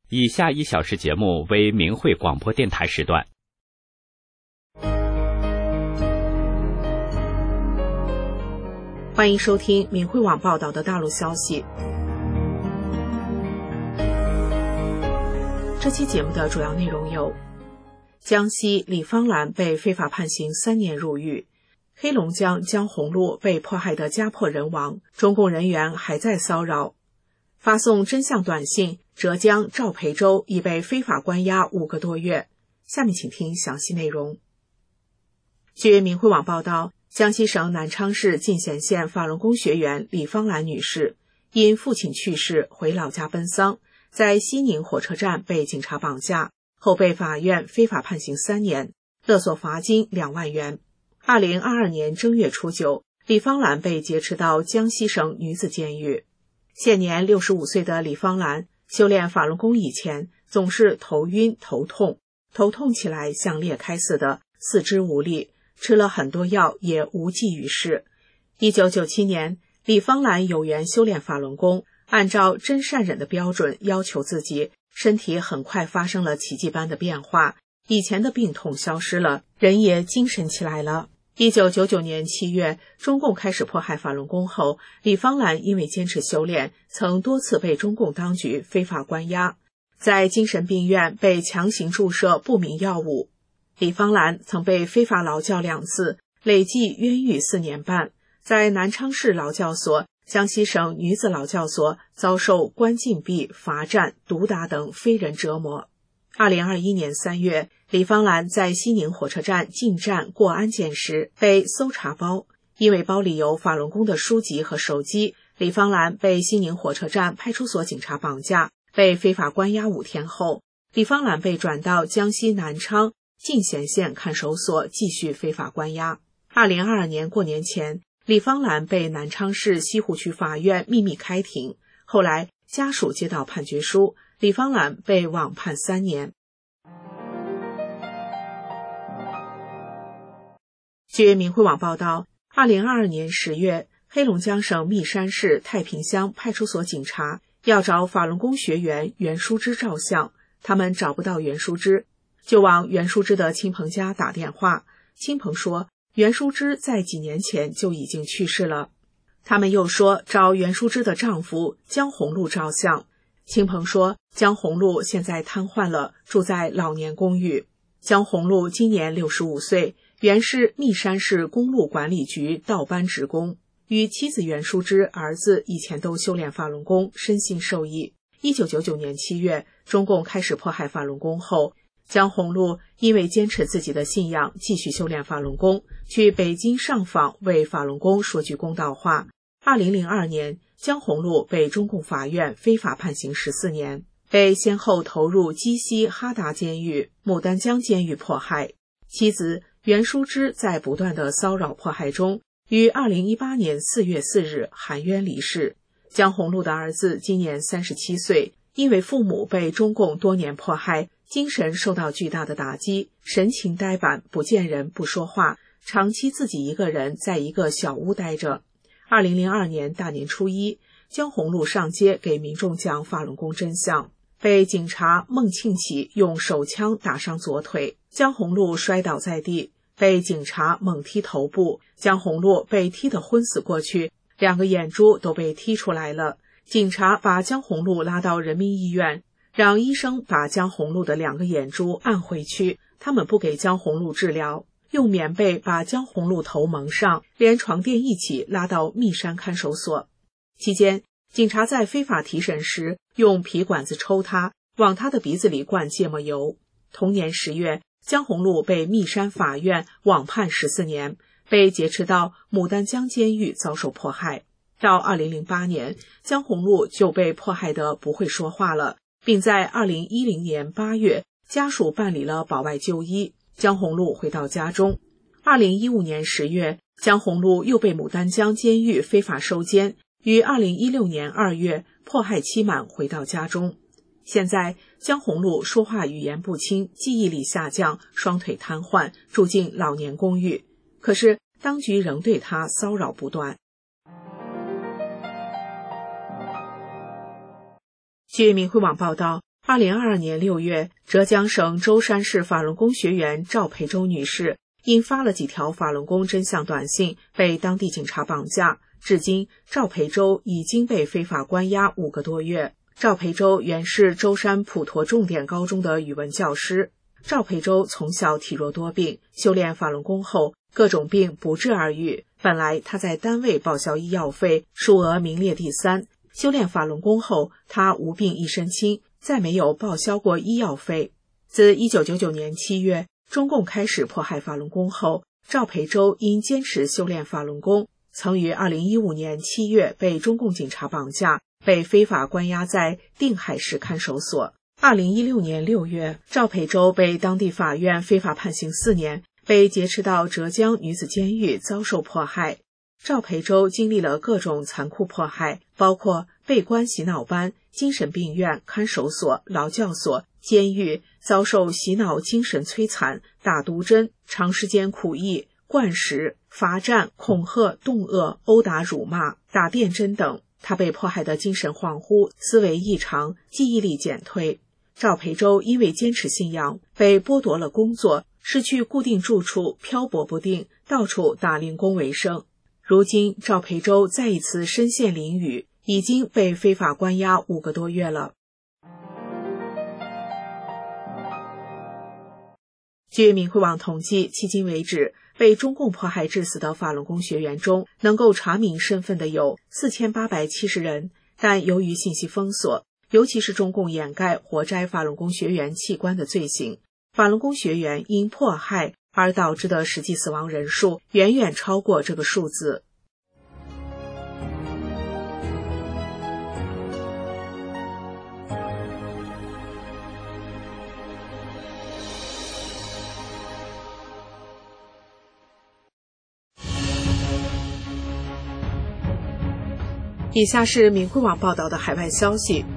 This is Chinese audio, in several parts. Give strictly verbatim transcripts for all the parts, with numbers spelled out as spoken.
以下一小时节目为明慧广播电台时段。 欢迎收听明慧网报道的大陆消息。这期节目的主要内容有：江西李芳兰被非法判刑三年入狱，黑龙江江洪路被迫害的家破人亡，中共人员还在骚扰。发送真相短信，浙江赵培州已被非法关押五个多月。下面请听详细内容。据明慧网报道，江西省南昌市进贤县法轮功学员李芳兰女士因父亲去世回老家奔丧，在西宁火车站被警察绑架，后被法院非法判刑三年，勒索罚金两万元。二零二二年正月初九，李芳兰被劫持到江西省女子监狱。现年六十五岁的李芳兰修炼法轮功以前，总是头晕头痛，头痛起来像裂开似的，四肢无力，吃了很多药也无济于事。一九九七年，李芳兰有缘修炼法轮功，按照真善忍的标准要求自己，身体很快发生了奇迹般的变化，以前的病痛消失了，人也精神起来了。一九九九年七月，中共开始迫害法轮功后，李芳兰因为坚持修炼，曾多次被中共当局非法关押，在精神病院被强行注射不明药物。李芳兰曾被非法劳教两次，累计冤狱四年半，在南昌市劳教所、江西省女子劳教所遭受关禁闭、罚站、毒打等非人折磨。二零二一年三月，李芳兰在西宁火车站进站过安检时被搜查包，因为包里有法轮功的书籍和手机，李芳兰被西宁火车站派出所警察绑架，被非法关押五天后，李芳兰被转到江西南昌进贤县看守所继续非法关押。二零二二年过年前，李芳兰被南昌市西湖区法院秘密开庭，后来家属接到判决书，李芳兰被网判三年。据明慧网报道，二零二二年十月，黑龙江省密山市太平乡派出所警察要找法轮功学员袁淑芝照相，他们找不到袁淑芝，就往袁淑芝的亲朋家打电话，亲朋说袁淑芝在几年前就已经去世了。他们又说找袁淑芝的丈夫江洪路照相，亲朋说江洪路现在瘫痪了，住在老年公寓。江洪路今年六十五岁，原是密山市公路管理局倒班职工，与妻子袁淑芝、儿子以前都修炼法轮功，深信受益。一九九九年七月，中共开始迫害法轮功后，江洪路因为坚持自己的信仰，继续修炼法轮功，去北京上访为法轮功说句公道话。二零零二年，江洪路被中共法院非法判刑十四年，被先后投入鸡西哈达监狱、牡丹江监狱迫害。妻子袁淑芝在不断的骚扰迫害中，于二零一八年四月四日含冤离世。江洪路的儿子今年三十七岁，因为父母被中共多年迫害，精神受到巨大的打击，神情呆板，不见人，不说话，长期自己一个人在一个小屋待着。二零零二年大年初一，江洪路上街给民众讲法轮功真相，被警察孟庆启用手枪打伤左腿，江洪路摔倒在地，被警察猛踢头部，江洪路被踢得昏死过去，两个眼珠都被踢出来了。警察把江洪路拉到人民医院，让医生把江洪路的两个眼珠按回去，他们不给江洪路治疗，用棉被把江洪路头蒙上，连床垫一起拉到密山看守所。期间，警察在非法提审时用皮管子抽他，往他的鼻子里灌芥末油。同年十月，江洪路被密山法院网判十四年，被劫持到牡丹江监狱遭受迫害。到二零零八年，江洪路就被迫害得不会说话了，并在二零一零年八月，家属办理了保外就医，江洪路回到家中。二零一五年十月，江洪路又被牡丹江监狱非法收监，于二零一六年二月迫害期满回到家中。现在江洪路说话语言不清，记忆力下降，双腿瘫痪，住进老年公寓。可是当局仍对他骚扰不断。据明慧网报道， 二零二二年六月，浙江省舟山市法轮功学员赵培洲女士因发了几条法轮功真相短信，被当地警察绑架。至今，赵培洲已经被非法关押五个多月。赵培洲原是舟山普陀重点高中的语文教师。赵培洲从小体弱多病，修炼法轮功后，各种病不治而愈。本来他在单位报销医药费，数额名列第三。修炼法轮功后，他无病一身轻，再没有报销过医药费。自一九九九年七月，中共开始迫害法轮功后，赵培洲因坚持修炼法轮功，曾于二零一五年七月被中共警察绑架，被非法关押在定海市看守所。二零一六年六月，赵培洲被当地法院非法判刑四年，被劫持到浙江女子监狱遭受迫害。赵培洲经历了各种残酷迫害，包括被关洗脑班、精神病院、看守所、劳教所、监狱，遭受洗脑精神摧残、打毒针、长时间苦役、灌食、罚站、恐吓、恫吓、殴打、辱骂、打电针等。他被迫害的精神恍惚、思维异常、记忆力减退。赵培洲因为坚持信仰，被剥夺了工作，失去固定住处，漂泊不定，到处打零工为生。如今，赵培洲再一次身陷囹圄，已经被非法关押五个多月了。据明慧网统计，迄今为止，被中共迫害致死的法轮功学员中，能够查明身份的有四千八百七十人，但由于信息封锁，尤其是中共掩盖活摘法轮功学员器官的罪行，法轮功学员因迫害而导致的实际死亡人数远远超过这个数字。以下是明慧网报道的海外消息，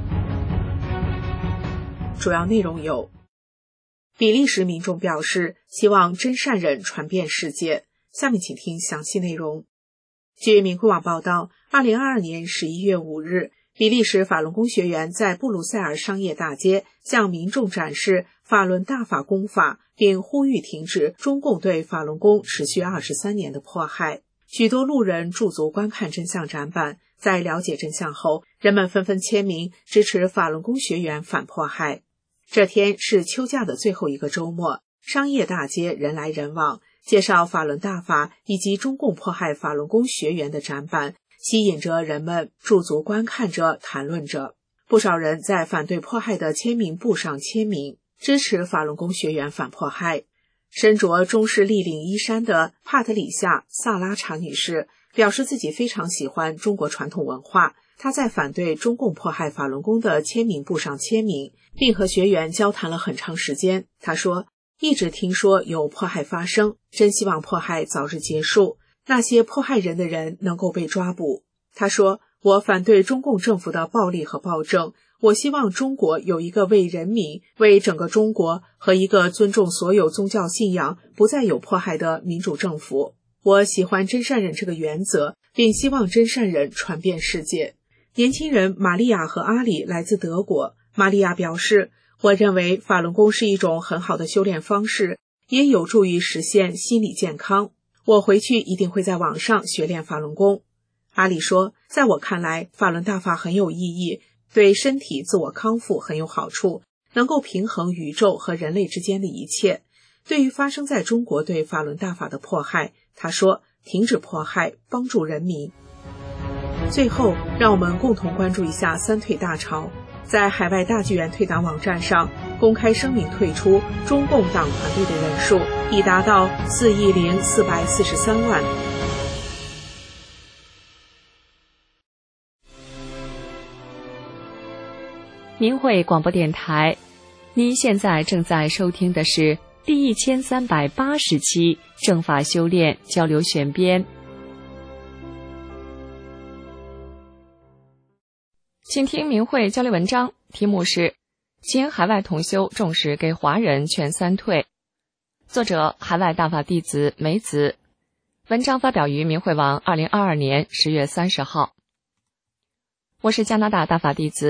主要内容有：比利时民众表示希望真善忍传遍世界。下面请听详细内容。据明慧网报道，二零二二年十一月五日，比利时法轮功学员在布鲁塞尔商业大街向民众展示法轮大法功法，并呼吁停止中共对法轮功持续二十三年的迫害。许多路人驻足观看真相展板，在了解真相后，人们纷纷签名支持法轮功学员反迫害。这天是秋假的最后一个周末，商业大街人来人往，介绍法轮大法以及中共迫害法轮功学员的展板，吸引着人们驻足观看着、谈论着。不少人在反对迫害的签名簿上签名，支持法轮功学员反迫害。身着中式立领衣衫的帕特里夏·萨拉查女士表示自己非常喜欢中国传统文化，她在反对中共迫害法轮功的签名簿上签名，并和学员交谈了很长时间。她说，一直听说有迫害发生，真希望迫害早日结束，那些迫害人的人能够被抓捕。她说，我反对中共政府的暴力和暴政，我希望中国有一个为人民、为整个中国和一个尊重所有宗教信仰、不再有迫害的民主政府。我喜欢真善忍这个原则，并希望真善忍传遍世界。年轻人玛利亚和阿里来自德国。玛利亚表示，我认为法轮功是一种很好的修炼方式，也有助于实现心理健康。我回去一定会在网上学练法轮功。阿里说，在我看来，法轮大法很有意义，对身体自我康复很有好处，能够平衡宇宙和人类之间的一切。对于发生在中国对法轮大法的迫害，他说，停止迫害，帮助人民。最后，让我们共同关注一下三退大潮。在海外大剧院退党网站上公开声明退出中共党团队的人数已达到四亿零四百四十三万。 明慧广播电台，您现在正在收听的是第一千三百八十期正法修炼交流选编。请听明慧交流文章，题目是请海外同修重视给华人劝三退，作者海外大法弟子梅子，文章发表于明慧网二零二二年十月三十号。我是加拿大大法弟子，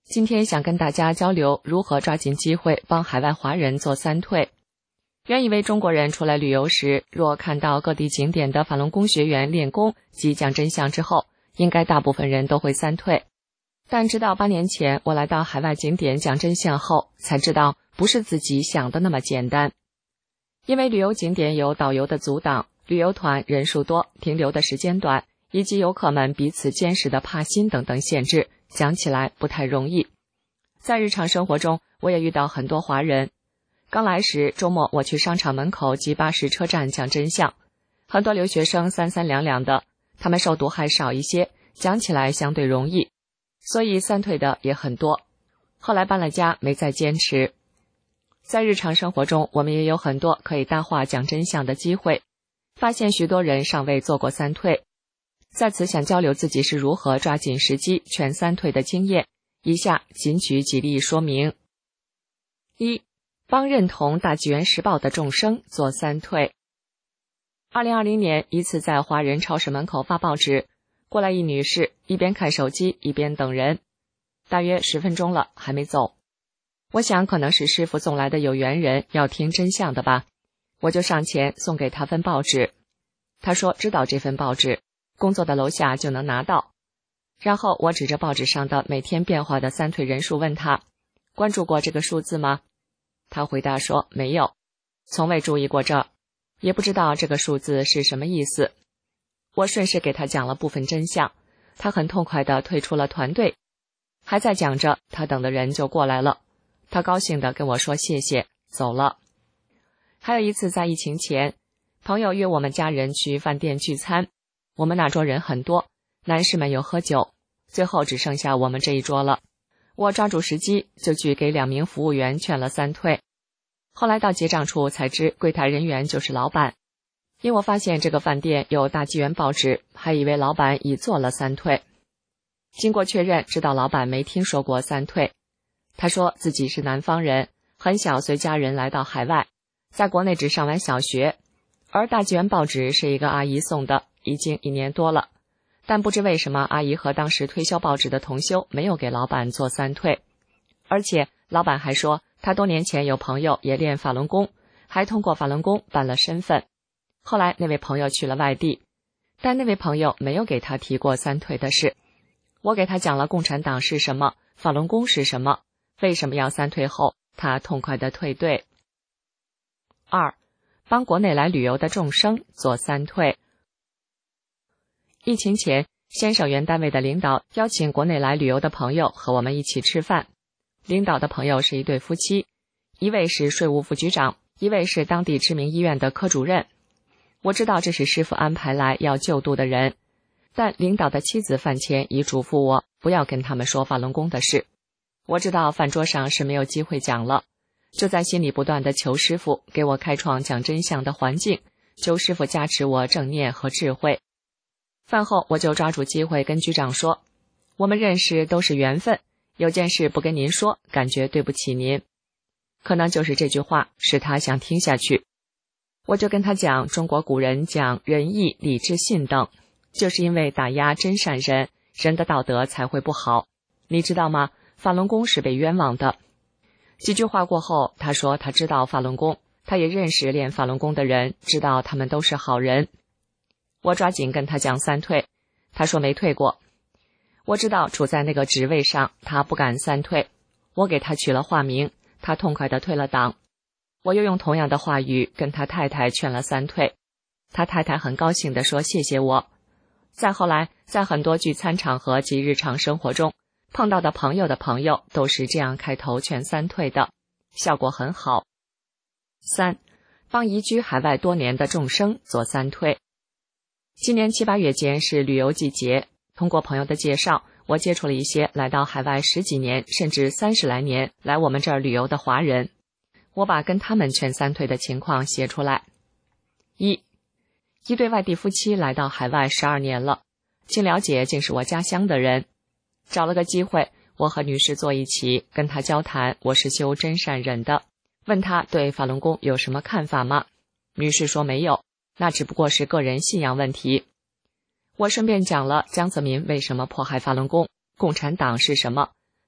今天想跟大家交流如何抓紧机会帮海外华人做三退。原以为中国人出来旅游时，若看到各地景点的法轮功学员练功及讲真相之后，应该大部分人都会三退。但直到八年前我来到海外景点讲真相后，才知道不是自己想的那么简单。因为旅游景点有导游的阻挡，旅游团人数多，停留的时间短，以及游客们彼此监视的怕心等等限制，讲起来不太容易。在日常生活中，我也遇到很多华人。刚来时，周末我去商场门口及巴士车站讲真相，很多留学生三三两两的，他们受毒害少一些，讲起来相对容易，所以三退的也很多。后来搬了家，没再坚持。在日常生活中，我们也有很多可以搭话讲真相的机会，发现许多人尚未做过三退。在此想交流自己是如何抓紧时机全三退的经验，以下仅举几例说明。一、帮认同大纪元时报的众生做三退。二零二零年，一次在华人超市门口发报纸，过来一女士，一边看手机一边等人，大约十分钟了还没走。我想可能是师傅送来的有缘人，要听真相的吧，我就上前送给他份报纸。他说知道这份报纸，工作的楼下就能拿到。然后我指着报纸上的每天变化的三退人数问他，关注过这个数字吗？他回答说没有，从未注意过这儿，也不知道这个数字是什么意思。我顺势给他讲了部分真相，他很痛快地退出了团队。还在讲着，他等的人就过来了，他高兴地跟我说谢谢，走了。还有一次在疫情前，朋友约我们家人去饭店聚餐，我们那桌人很多，男士们有喝酒，最后只剩下我们这一桌了。我抓住时机，就去给两名服务员劝了三退。后来到结账处才知柜台人员就是老板，因我发现这个饭店有大纪元报纸，还以为老板已做了三退。经过确认，知道老板没听说过三退。他说自己是南方人，很小随家人来到海外，在国内只上完小学，而大纪元报纸是一个阿姨送的，已经一年多了。但不知为什么，阿姨和当时推销报纸的同修没有给老板做三退，而且老板还说他多年前有朋友也练法轮功，还通过法轮功办了身份。后来那位朋友去了外地，但那位朋友没有给他提过三退的事。我给他讲了共产党是什么，法轮功是什么，为什么要三退后，他痛快地退队。二、帮国内来旅游的众生做三退。疫情前，先省原单位的领导邀请国内来旅游的朋友和我们一起吃饭。领导的朋友是一对夫妻，一位是税务副局长，一位是当地知名医院的科主任。我知道这是师傅安排来要救度的人，但领导的妻子饭前已嘱咐我不要跟他们说法轮功的事。我知道饭桌上是没有机会讲了，就在心里不断地求师傅给我开创讲真相的环境，求师傅加持我正念和智慧。饭后我就抓住机会跟局长说，我们认识都是缘分，有件事不跟您说，感觉对不起您。可能就是这句话使他想听下去。我就跟他讲，中国古人讲仁义礼智信等，就是因为打压真善人，人的道德才会不好。你知道吗？法轮功是被冤枉的。几句话过后，他说他知道法轮功，他也认识练法轮功的人，知道他们都是好人。我抓紧跟他讲三退，他说没退过。我知道处在那个职位上，他不敢三退，我给他取了化名，他痛快地退了党。我又用同样的话语跟他太太劝了三退，他太太很高兴地说谢谢我。再后来，在很多聚餐场合及日常生活中，碰到的朋友的朋友都是这样开头劝三退的，效果很好。三、帮移居海外多年的众生做三退。今年七八月间是旅游季节，通过朋友的介绍，我接触了一些来到海外十几年甚至三十来年来我们这儿旅游的华人，我把跟他们劝三退的情况写出来。一、一对外地夫妻来到海外十二年了，经了解竟是我家乡的人，找了个机会，我和女士坐一起跟她交谈，我是修真善忍的，问她对法轮功有什么看法吗？女士说没有，那只不过是个人信仰问题。我顺便讲了江泽民为什么迫害法轮功，共产党是什么，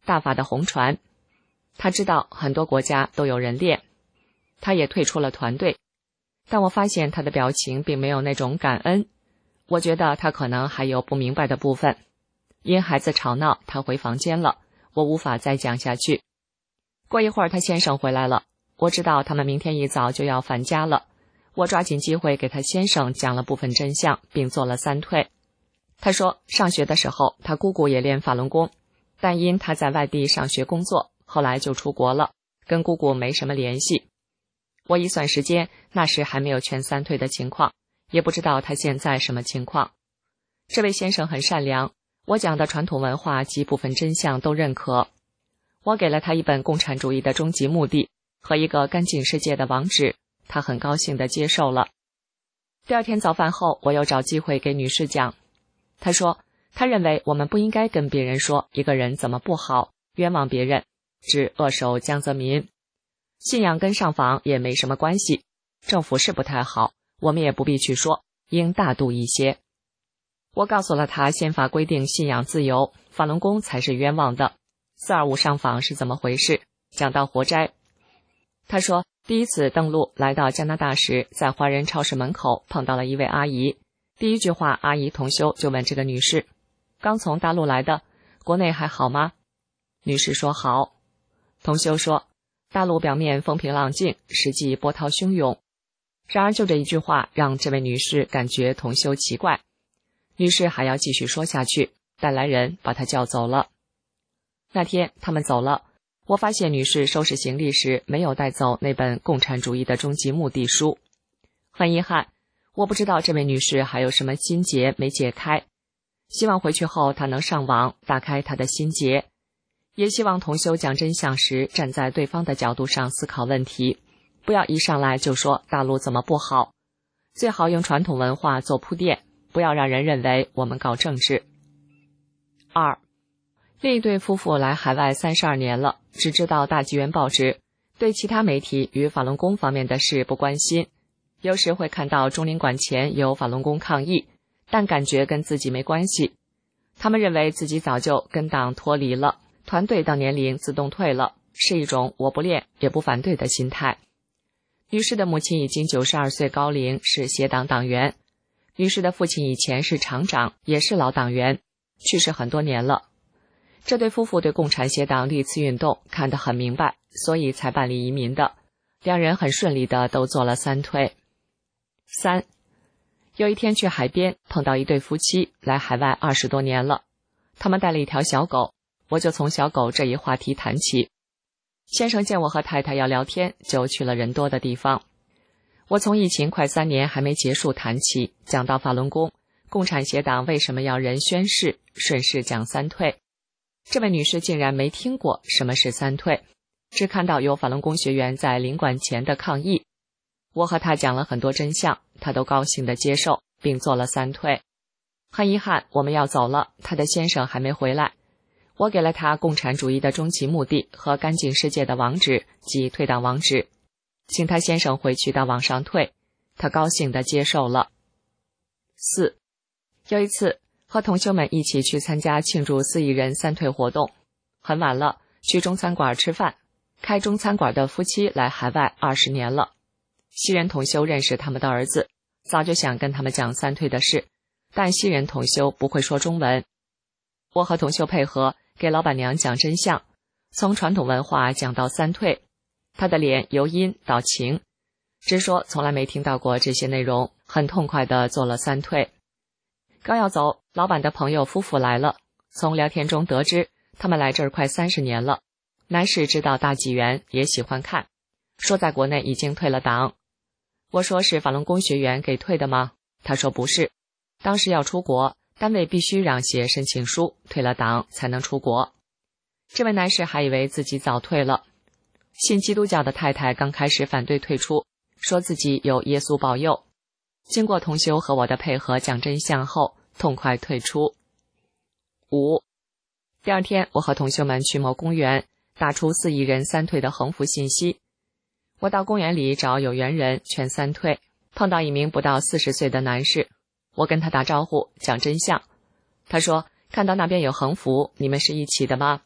大法的红船。他知道很多国家都有人练，他也退出了团队，但我发现他的表情并没有那种感恩。我觉得他可能还有不明白的部分。因孩子吵闹，他回房间了，我无法再讲下去。过一会儿他先生回来了，我知道他们明天一早就要返家了。我抓紧机会给他先生讲了部分真相，并做了三退。他说上学的时候他姑姑也练法轮功，但因他在外地上学工作，后来就出国了，跟姑姑没什么联系。我一算时间，那时还没有全三退的情况，也不知道他现在什么情况。这位先生很善良，我讲的传统文化及部分真相都认可。我给了他一本《共产主义的终极目的》和一个干净世界的网址，他很高兴地接受了。第二天早饭后，我又找机会给女士讲。她说她认为我们不应该跟别人说一个人怎么不好，冤枉别人，指恶守江泽民。信仰跟上访也没什么关系，政府是不太好，我们也不必去说，应大度一些。我告诉了他宪法规定信仰自由，法轮功才是冤枉的。四二五上访是怎么回事？讲到活摘。他说第一次登陆来到加拿大时，在华人超市门口碰到了一位阿姨，第一句话阿姨同修就问这个女士，刚从大陆来的，国内还好吗？女士说好。同修说大陆表面风平浪静，实际波涛汹涌。然而就这一句话让这位女士感觉同修奇怪。女士还要继续说下去，但来人把她叫走了。那天他们走了，我发现女士收拾行李时没有带走那本《共产主义的终极目的》书。很遗憾，我不知道这位女士还有什么心结没解开。希望回去后她能上网打开她的心结，也希望同修讲真相时站在对方的角度上思考问题，不要一上来就说大陆怎么不好，最好用传统文化做铺垫，不要让人认为我们搞政治。二，另一对夫妇来海外三十二年了，只知道大纪元报纸，对其他媒体与法轮功方面的事不关心。有时会看到中领馆前有法轮功抗议，但感觉跟自己没关系。他们认为自己早就跟党脱离了，团队到年龄自动退了，是一种我不练也不反对的心态。女士的母亲已经九十二岁高龄，是协党党员。女士的父亲以前是厂长，也是老党员，去世很多年了。这对夫妇对共产协党历次运动看得很明白，所以才办理移民的。两人很顺利的都做了三退。三，有一天去海边碰到一对夫妻，来海外二十多年了，他们带了一条小狗，我就从小狗这一话题谈起。先生见我和太太要聊天，就去了人多的地方。我从疫情快三年还没结束谈起，讲到法轮功，共产协党为什么要人宣誓，顺势讲三退。这位女士竟然没听过什么是三退，只看到有法轮功学员在领馆前的抗议。我和她讲了很多真相，她都高兴地接受，并做了三退。很遗憾，我们要走了，她的先生还没回来。我给了她共产主义的终极目的和干净世界的网址及退党网址，请她先生回去到网上退，她高兴地接受了。四，有一次和同修们一起去参加庆祝四亿人三退活动，很晚了，去中餐馆吃饭。开中餐馆的夫妻来海外二十年了，西人同修认识他们的儿子，早就想跟他们讲三退的事，但西人同修不会说中文。我和同修配合，给老板娘讲真相，从传统文化讲到三退，他的脸由阴到晴，直说从来没听到过这些内容，很痛快地做了三退。刚要走，老板的朋友夫妇来了，从聊天中得知他们来这儿快三十年了。男士知道大纪元，也喜欢看，说在国内已经退了党。我说是法轮功学员给退的吗？他说不是，当时要出国，单位必须让写申请书，退了党才能出国。这位男士还以为自己早退了。信基督教的太太刚开始反对退出，说自己有耶稣保佑。经过同修和我的配合讲真相后，痛快退出。五，第二天我和同修们去某公园，打出四亿人三退的横幅信息。我到公园里找有缘人劝三退，碰到一名不到四十岁的男士，我跟他打招呼讲真相。他说看到那边有横幅，你们是一起的吗？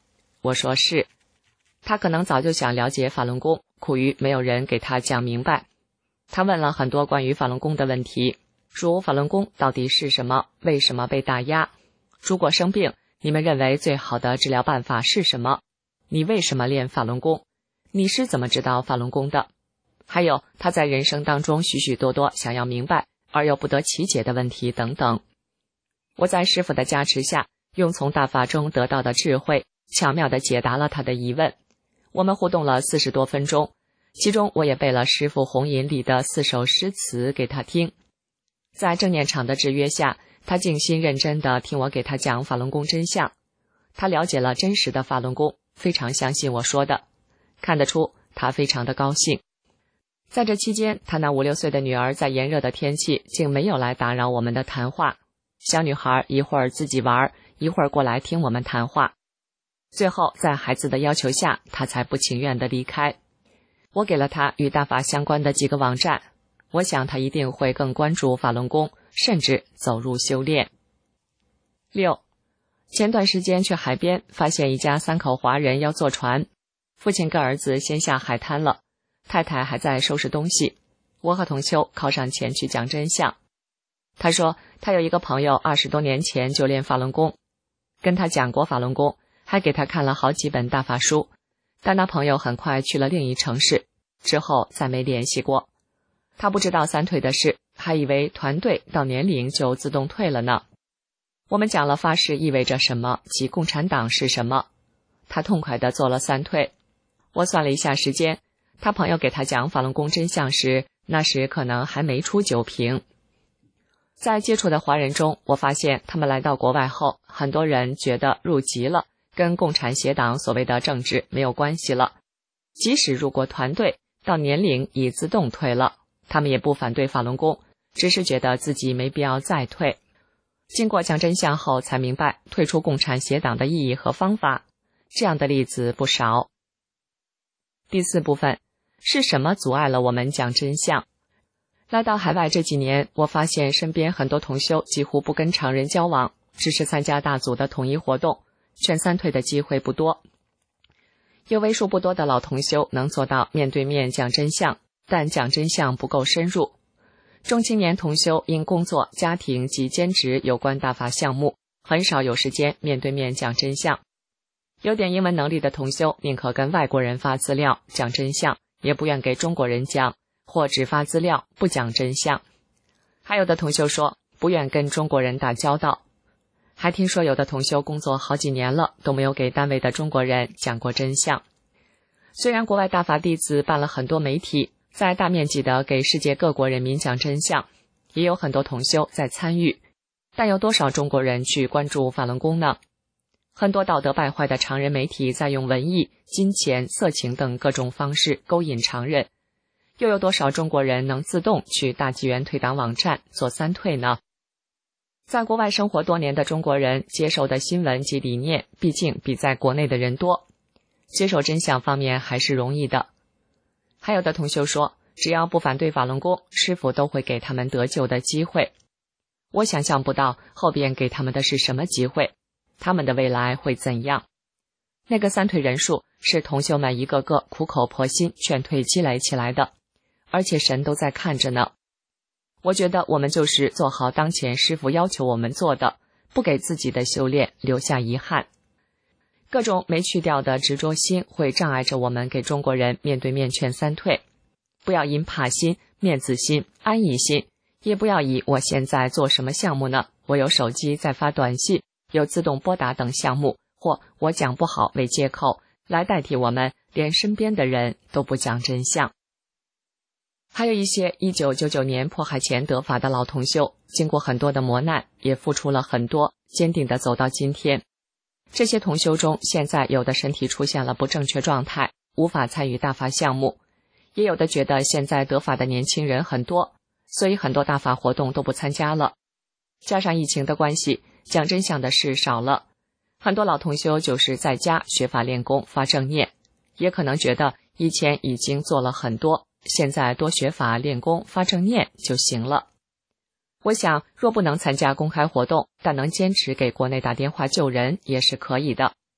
我说是。他可能早就想了解法轮功，苦于没有人给他讲明白。他问了很多关于法轮功的问题，如法轮功到底是什么，为什么被打压，如果生病，你们认为最好的治疗办法是什么？你为什么练法轮功？你是怎么知道法轮功的？还有他在人生当中许许多多想要明白而又不得其解的问题等等。我在师父的加持下，用从大法中得到的智慧，巧妙地解答了他的疑问。我们互动了四十多分钟，其中我也背了师父红引里的四首诗词给他听。在正念场的制约下，他静心认真地听我给他讲法轮功真相。他了解了真实的法轮功，非常相信我说的，看得出他非常的高兴。在这期间，他那五六岁的女儿在炎热的天气竟没有来打扰我们的谈话。小女孩一会儿自己玩，一会儿过来听我们谈话。最后在孩子的要求下，她才不情愿地离开。我给了她与大法相关的几个网站，我想她一定会更关注法轮功，甚至走入修炼。六，前段时间去海边，发现一家三口华人要坐船，父亲跟儿子先下海滩了，太太还在收拾东西。我和同修靠上前去讲真相。他说他有一个朋友二十多年前就练法轮功，跟他讲过法轮功，还给他看了好几本大法书，但那朋友很快去了另一城市，之后再没联系过。他不知道三退的事，还以为团队到年龄就自动退了呢。我们讲了发誓意味着什么，及共产党是什么。他痛快地做了三退。我算了一下时间，他朋友给他讲法轮功真相时，那时可能还没出九平。在接触的华人中，我发现他们来到国外后，很多人觉得入籍了，跟共产协党所谓的政治没有关系了。即使入过团队，到年龄已自动退了，他们也不反对法轮功，只是觉得自己没必要再退。经过讲真相后，才明白退出共产协党的意义和方法，这样的例子不少。第四部分，是什么阻碍了我们讲真相？来到海外这几年，我发现身边很多同修几乎不跟常人交往，只是参加大组的统一活动，劝三退的机会不多。有为数不多的老同修能做到面对面讲真相，但讲真相不够深入。中青年同修因工作、家庭及兼职有关大法项目，很少有时间面对面讲真相。有点英文能力的同修宁可跟外国人发资料讲真相，也不愿给中国人讲，或只发资料不讲真相。还有的同修说不愿跟中国人打交道。还听说有的同修工作好几年了，都没有给单位的中国人讲过真相。虽然国外大法弟子办了很多媒体，在大面积的给世界各国人民讲真相，也有很多同修在参与，但有多少中国人去关注法轮功呢？很多道德败坏的常人媒体在用文艺、金钱、色情等各种方式勾引常人，又有多少中国人能自动去大纪元退党网站做三退呢？在国外生活多年的中国人接受的新闻及理念毕竟比在国内的人多，接受真相方面还是容易的。还有的同修说，只要不反对法轮功，师父都会给他们得救的机会。我想象不到后边给他们的是什么机会，他们的未来会怎样。那个三退人数是同修们一个个苦口婆心劝退积累起来的，而且神都在看着呢。我觉得我们就是做好当前师父要求我们做的，不给自己的修炼留下遗憾。各种没去掉的执着心会障碍着我们给中国人面对面劝三退。不要因怕心、面子心、安逸心，也不要以我现在做什么项目呢，我有手机在发短信，有自动拨打等项目，或我讲不好为借口来代替我们连身边的人都不讲真相。还有一些一九九九年迫害前得法的老同修，经过很多的磨难，也付出了很多，坚定地走到今天。这些同修中，现在有的身体出现了不正确状态，无法参与大法项目，也有的觉得现在得法的年轻人很多，所以很多大法活动都不参加了。加上疫情的关系，讲真相的事少了，很多老同修就是在家学法练功发正念，也可能觉得以前已经做了很多，现在多学法练功发正念就行了。我想若不能参加公开活动，但能坚持给国内打电话救人也是可以的。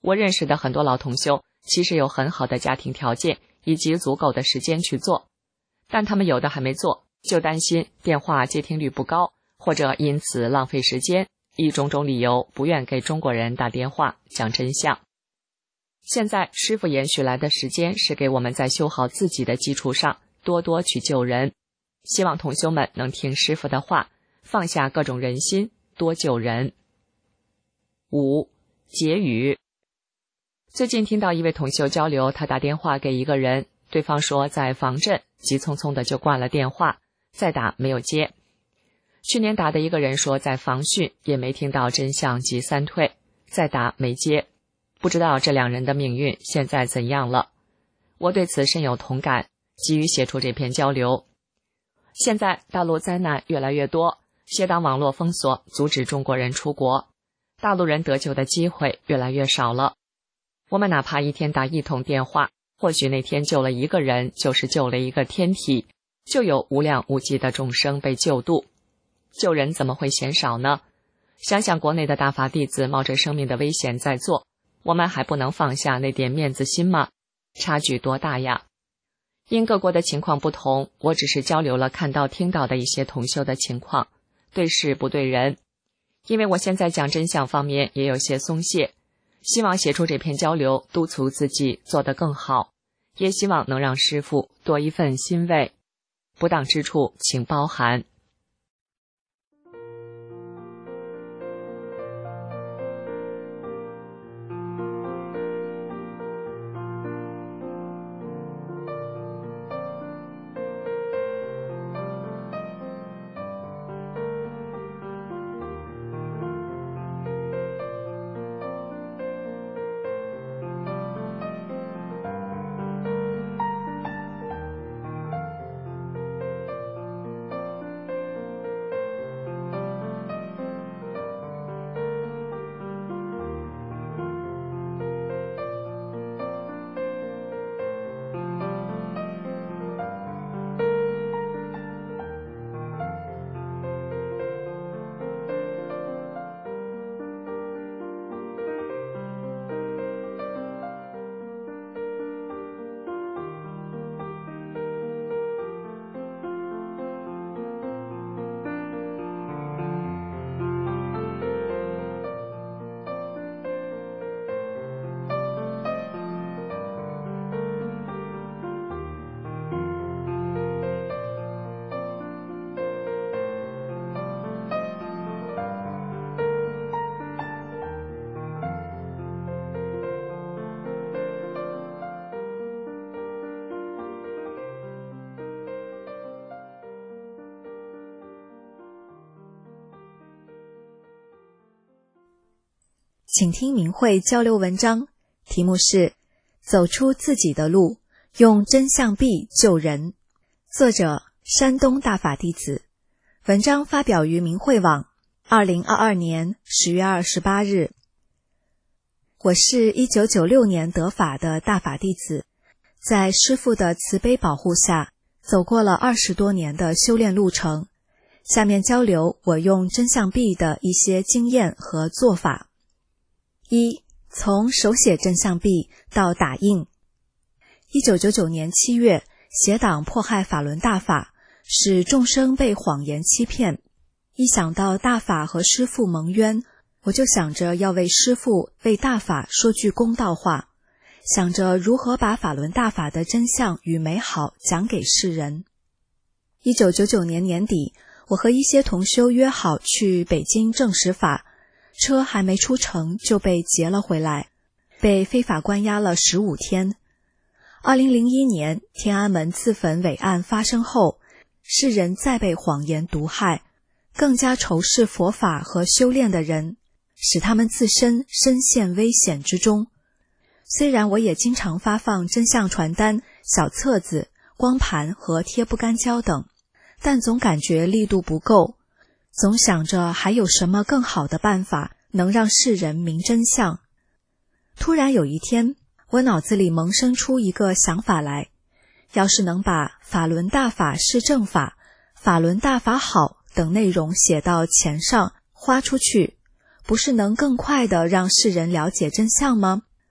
我认识的很多老同修其实有很好的家庭条件以及足够的时间去做，但他们有的还没做，就担心电话接听率不高，或者因此浪费时间，以种种理由不愿给中国人打电话讲真相。现在师父延续来的时间是给我们在修好自己的基础上多多去救人，希望同修们能听师父的话，放下各种人心，多救人。五、结语。最近听到一位同修交流，他打电话给一个人，对方说在防震，急匆匆的就挂了电话，再打没有接。去年打的一个人说在防汛，也没听到真相及三退，再打没接。不知道这两人的命运现在怎样了。我对此深有同感，急于写出这篇交流。现在大陆灾难越来越多，邪党网络封锁，阻止中国人出国，大陆人得救的机会越来越少了。我们哪怕一天打一通电话，或许那天救了一个人，就是救了一个天体，就有无量无际的众生被救度。救人怎么会嫌少呢？想想国内的大法弟子冒着生命的危险在做，我们还不能放下那点面子心吗？差距多大呀！因各国的情况不同，我只是交流了看到听到的一些同修的情况，对事不对人。因为我现在讲真相方面也有些松懈，希望写出这篇交流，督促自己做得更好，也希望能让师父多一份欣慰。不当之处请包涵。 请听明慧交流文章，题目是走出自己的路，用真相币救人。作者山东大法弟子，文章发表于明慧网，二零二二年十月二十八日。我是一九九六年得法的大法弟子，在师父的慈悲保护下，走过了二十多年的修炼路程。下面交流我用真相币的一些经验和做法。一、从手写真相币到打印。一九九九年七月，邪党迫害法轮大法，使众生被谎言欺骗。一想到大法和师父蒙冤，我就想着要为师父、为大法说句公道话，想着如何把法轮大法的真相与美好讲给世人。一九九九年年底，我和一些同修约好去北京证实法，车还没出城就被劫了回来，被非法关押了十五天。二零零一年天安门自焚伪案发生后，世人再被谎言毒害，更加仇视佛法和修炼的人，使他们自身深陷危险之中。虽然我也经常发放真相传单、小册子、光盘和贴不干胶等，但总感觉力度不够，总想着还有什么更好的办法能让世人明真相。突然有一天，我脑子里萌生出一个想法来，要是能把法轮大法是正法、法轮大法好等内容写到钱上花出去，不是能更快地让世人了解真相吗？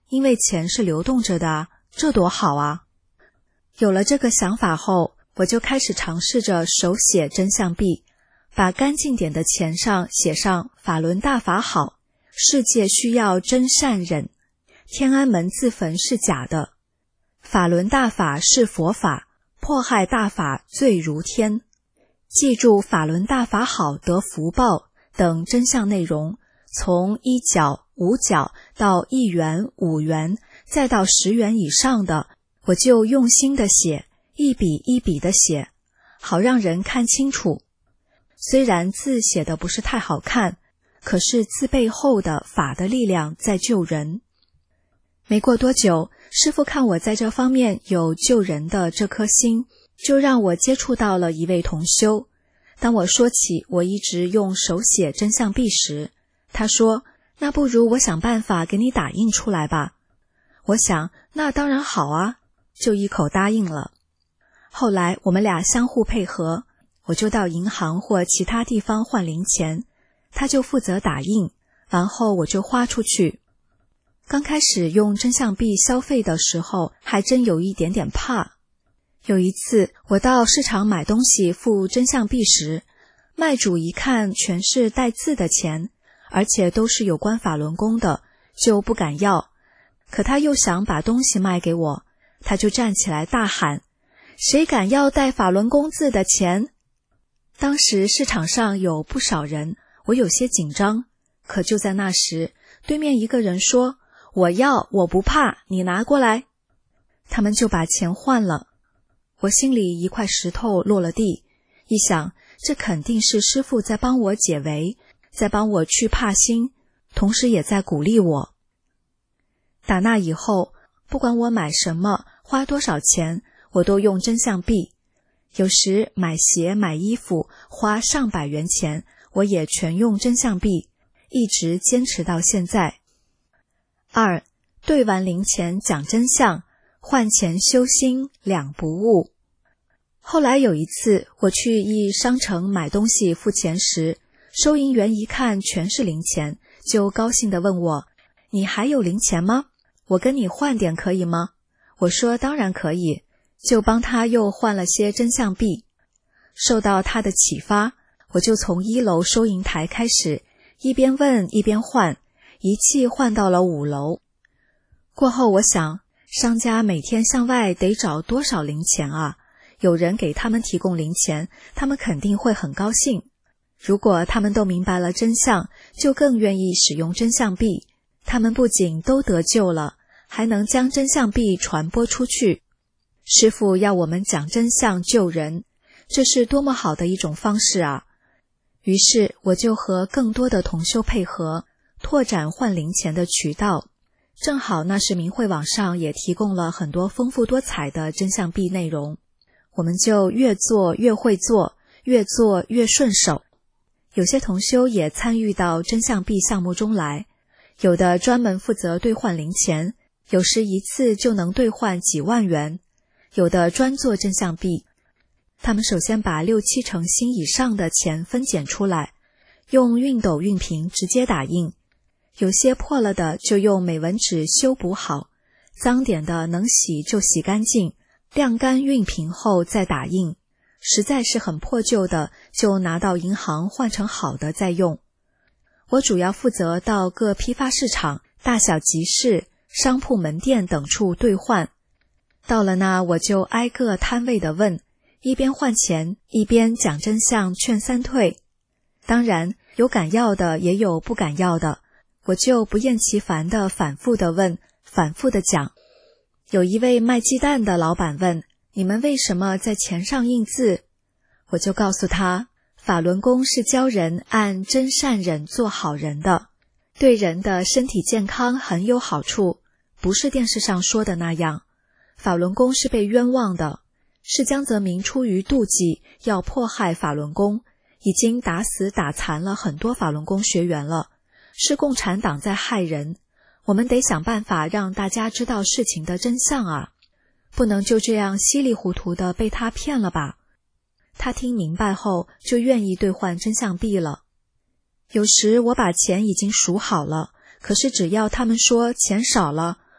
因为钱是流动着的啊，这多好啊！有了这个想法后，我就开始尝试着手写真相币，把干净点的钱上写上法轮大法好，世界需要真善忍，天安门自焚是假的，法轮大法是佛法，迫害大法罪如天，记住法轮大法好得福报等真相内容，从一角、五角到一元、五元，再到十元以上的，我就用心的写，一笔一笔的写，好让人看清楚。虽然字写的不是太好看，可是字背后的法的力量在救人。没过多久，师父看我在这方面有救人的这颗心，就让我接触到了一位同修。当我说起我一直用手写真相币时，他说，那不如我想办法给你打印出来吧。我想，那当然好啊，就一口答应了。后来我们俩相互配合，我就到银行或其他地方换零钱，他就负责打印，然后我就花出去。刚开始用真相币消费的时候，还真有一点点怕。有一次我到市场买东西付真相币时，卖主一看全是带字的钱，而且都是有关法轮功的，就不敢要。可他又想把东西卖给我，他就站起来大喊，谁敢要带法轮功字的钱？当时市场上有不少人，我有些紧张，可就在那时，对面一个人说，我要，我不怕，你拿过来。他们就把钱换了。我心里一块石头落了地，一想，这肯定是师父在帮我解围，在帮我去怕心，同时也在鼓励我。打那以后，不管我买什么，花多少钱，我都用真相币。有时买鞋买衣服花上百元钱，我也全用真相币，一直坚持到现在。二，兑完零钱讲真相，换钱修心两不误。后来有一次我去一商城买东西付钱时，收银员一看全是零钱，就高兴地问我，你还有零钱吗？我跟你换点可以吗？我说当然可以，就帮他又换了些真相币。受到他的启发，我就从一楼收银台开始，一边问一边换，一气换到了五楼。过后我想，商家每天向外得找多少零钱啊？有人给他们提供零钱，他们肯定会很高兴。如果他们都明白了真相，就更愿意使用真相币。他们不仅都得救了，还能将真相币传播出去。师父要我们讲真相救人，这是多么好的一种方式啊！于是我就和更多的同修配合，拓展换零钱的渠道。正好那时明慧网上也提供了很多丰富多彩的真相币内容，我们就越做越会做，越做越顺手。有些同修也参与到真相币项目中来，有的专门负责兑换零钱，有时一次就能兑换几万元，有的专做真相币。他们首先把六七成新以上的钱分拣出来，用熨斗熨平直接打印，有些破了的就用美纹纸修补好，脏点的能洗就洗干净，晾干熨平后再打印，实在是很破旧的就拿到银行换成好的再用。我主要负责到各批发市场、大小集市、商铺门店等处兑换。到了那我就挨个摊位的问，一边换钱一边讲真相劝三退。当然有敢要的也有不敢要的，我就不厌其烦地反复地问，反复地讲。有一位卖鸡蛋的老板问，你们为什么在钱上印字？我就告诉他，法轮功是教人按真善忍做好人的，对人的身体健康很有好处，不是电视上说的那样。法轮功是被冤枉的，是江泽民出于妒忌要迫害法轮功，已经打死打残了很多法轮功学员了，是共产党在害人。我们得想办法让大家知道事情的真相啊，不能就这样稀里糊涂的被他骗了吧。他听明白后就愿意兑换真相币了。有时我把钱已经数好了，可是只要他们说钱少了，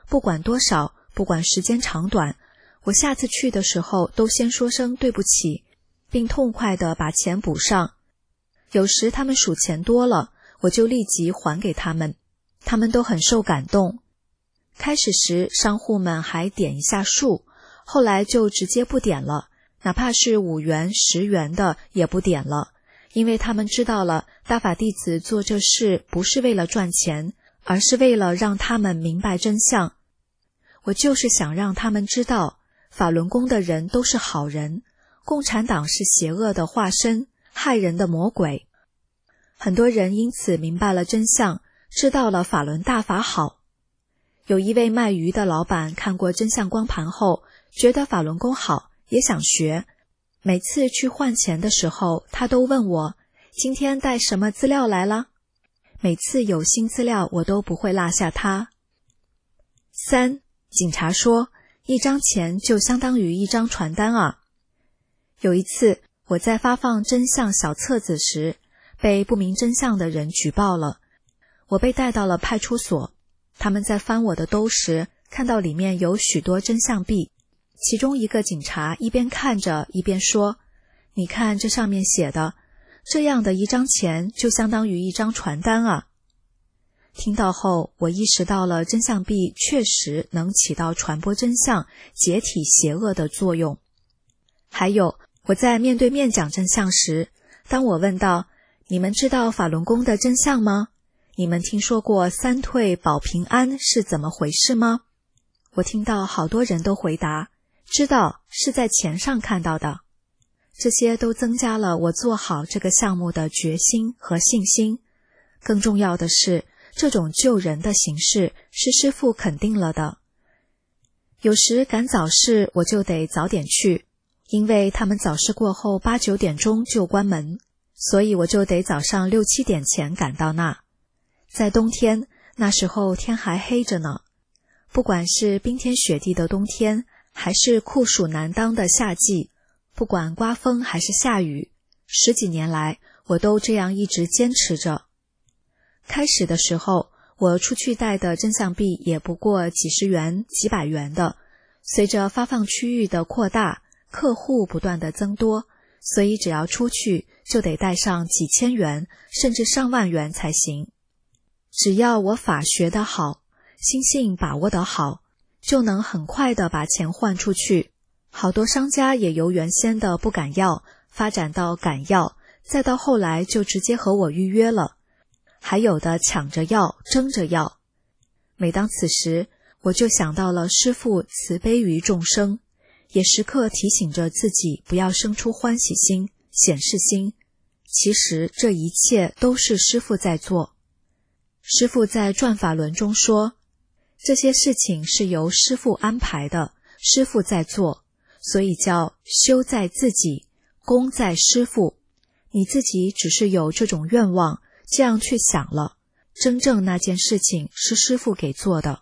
不管多少，不管时间长短，我下次去的时候都先说声对不起，并痛快地把钱补上。有时他们数钱多了，我就立即还给他们，他们都很受感动。开始时商户们还点一下数，后来就直接不点了，哪怕是五元、十元的也不点了，因为他们知道了大法弟子做这事不是为了赚钱，而是为了让他们明白真相。我就是想让他们知道，法轮功的人都是好人，共产党是邪恶的化身，害人的魔鬼。很多人因此明白了真相，知道了法轮大法好。有一位卖鱼的老板看过真相光盘后，觉得法轮功好，也想学。每次去换钱的时候，他都问我，今天带什么资料来了？每次有新资料，我都不会落下他。三，警察说，一张钱就相当于一张传单啊。有一次，我在发放真相小册子时，被不明真相的人举报了。我被带到了派出所，他们在翻我的兜时，看到里面有许多真相币。其中一个警察一边看着一边说，你看这上面写的，这样的一张钱就相当于一张传单啊。听到后，我意识到了真相币确实能起到传播真相、解体邪恶的作用。还有，我在面对面讲真相时，当我问到，你们知道法轮功的真相吗？你们听说过三退保平安是怎么回事吗？我听到好多人都回答，知道，是在钱上看到的。这些都增加了我做好这个项目的决心和信心。更重要的是，这种救人的形式是师父肯定了的。有时赶早市我就得早点去，因为他们早市过后八九点钟就关门，所以我就得早上六七点前赶到那。在冬天，那时候天还黑着呢。不管是冰天雪地的冬天，还是酷暑难当的夏季，不管刮风还是下雨，十几年来我都这样一直坚持着。开始的时候，我出去带的真相币也不过几十元、几百元的，随着发放区域的扩大，客户不断的增多，所以只要出去就得带上几千元，甚至上万元才行。只要我法学得好，心性把握得好，就能很快的把钱换出去。好多商家也由原先的不敢要，发展到敢要，再到后来就直接和我预约了。还有的抢着要，争着要。每当此时，我就想到了师父慈悲于众生，也时刻提醒着自己不要生出欢喜心、显示心。其实这一切都是师父在做。师父在转法轮中说，这些事情是由师父安排的，师父在做，所以叫修在自己，功在师父。你自己只是有这种愿望，这样去想了，真正那件事情是师父给做的。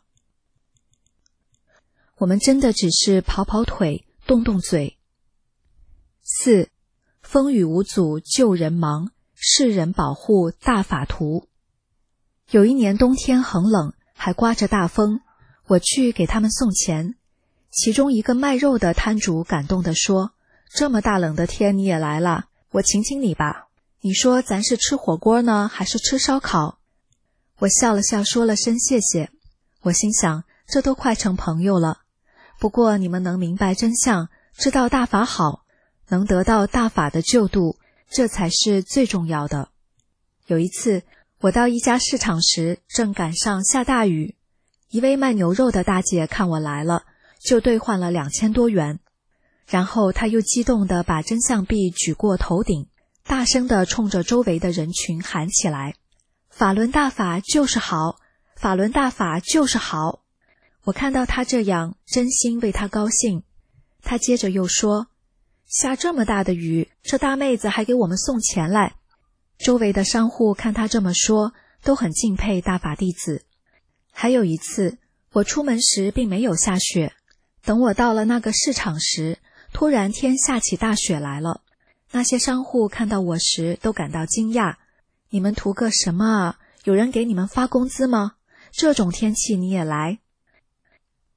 我们真的只是跑跑腿，动动嘴。四，风雨无阻救人忙，世人保护大法图。有一年冬天很冷，还刮着大风，我去给他们送钱。其中一个卖肉的摊主感动地说，这么大冷的天你也来了，我请请你吧。你说咱是吃火锅呢，还是吃烧烤？我笑了笑，说了声谢谢。我心想，这都快成朋友了。不过你们能明白真相，知道大法好，能得到大法的救度，这才是最重要的。有一次，我到一家市场时，正赶上下大雨。一位卖牛肉的大姐看我来了，就兑换了两千多元。然后她又激动地把真相币举过头顶，大声地冲着周围的人群喊起来，法轮大法就是好，法轮大法就是好。我看到她这样，真心为她高兴。她接着又说，下这么大的雨，这大妹子还给我们送钱来。周围的商户看她这么说，都很敬佩大法弟子。还有一次，我出门时并没有下雪，等我到了那个市场时，突然天下起大雪来了。那些商户看到我时都感到惊讶，你们图个什么啊？有人给你们发工资吗？这种天气你也来？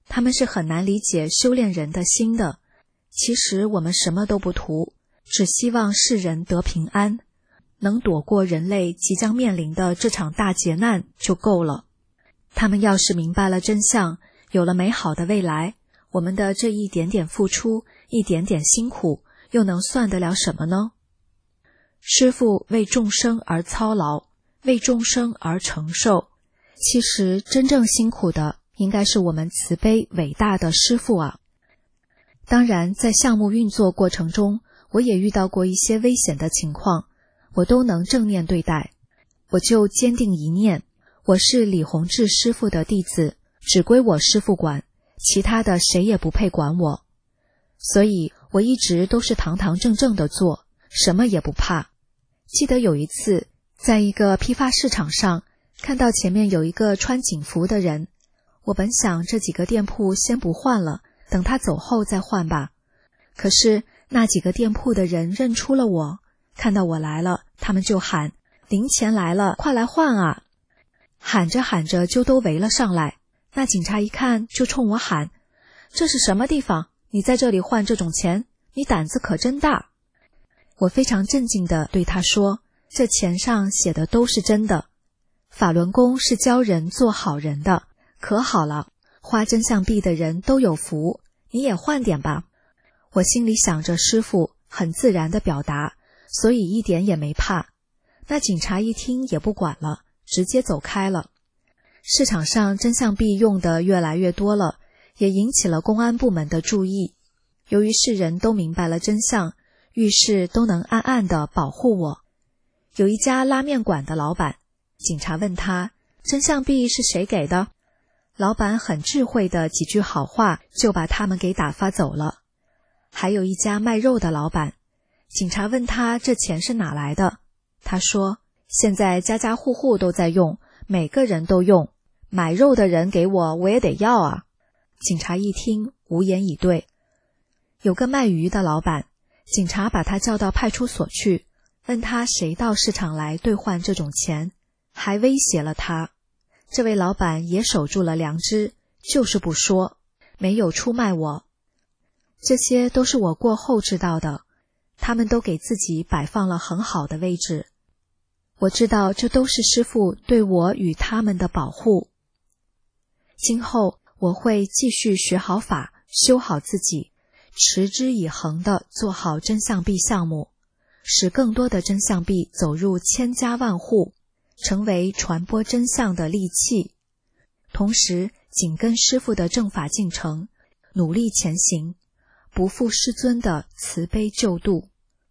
他们是很难理解修炼人的心的。其实我们什么都不图，只希望世人得平安，能躲过人类即将面临的这场大劫难就够了。他们要是明白了真相，有了美好的未来，我们的这一点点付出，一点点辛苦，又能算得了什么呢？师父为众生而操劳，为众生而承受，其实真正辛苦的应该是我们慈悲伟大的师父啊。当然，在项目运作过程中，我也遇到过一些危险的情况，我都能正面对待。我就坚定一念，我是李洪志师父的弟子，只归我师父管，其他的谁也不配管我。所以我一直都是堂堂正正的做，什么也不怕。记得有一次，在一个批发市场上，看到前面有一个穿警服的人，我本想这几个店铺先不换了，等他走后再换吧。可是那几个店铺的人认出了我，看到我来了，他们就喊：零钱来了，快来换啊！喊着喊着就都围了上来。那警察一看就冲我喊：这是什么地方？你在这里换这种钱，你胆子可真大。我非常镇静地对他说，这钱上写的都是真的，法轮功是教人做好人的，可好了，花真相币的人都有福，你也换点吧。我心里想着师父很自然地表达，所以一点也没怕。那警察一听也不管了，直接走开了。市场上真相币用的越来越多了，也引起了公安部门的注意。由于世人都明白了真相，遇事都能暗暗地保护我。有一家拉面馆的老板，警察问他真相币是谁给的，老板很智慧的几句好话就把他们给打发走了。还有一家卖肉的老板，警察问他这钱是哪来的，他说现在家家户户都在用，每个人都用，买肉的人给我我也得要啊。警察一听无言以对。有个卖鱼的老板，警察把他叫到派出所去，问他谁到市场来兑换这种钱，还威胁了他。这位老板也守住了良知，就是不说，没有出卖我。这些都是我过后知道的，他们都给自己摆放了很好的位置。我知道这都是师父对我与他们的保护。今后我会继续学好法，修好自己，持之以恒地做好真相币项目，使更多的真相币走入千家万户，成为传播真相的利器。同时紧跟师父的正法进程，努力前行，不负师尊的慈悲救度。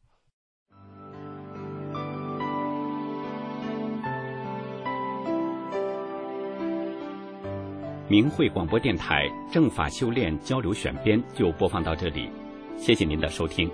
明慧广播电台正法修炼交流选编就播放到这里，谢谢您的收听。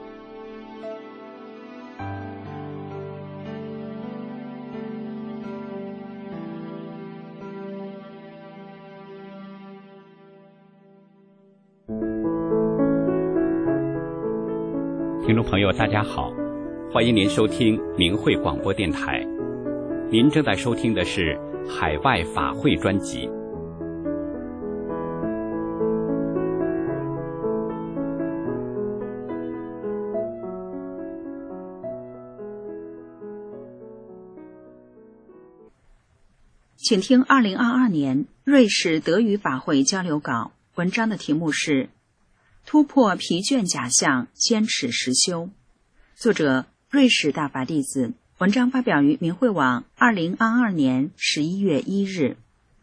听众朋友大家好，欢迎您收听明慧广播电台，您正在收听的是海外法会专辑。 请听二零二二年瑞士德语法会交流稿，文章的题目是突破疲倦假象，坚持实修。作者瑞士大法弟子，文章发表于明慧网二零二二年十一月一日。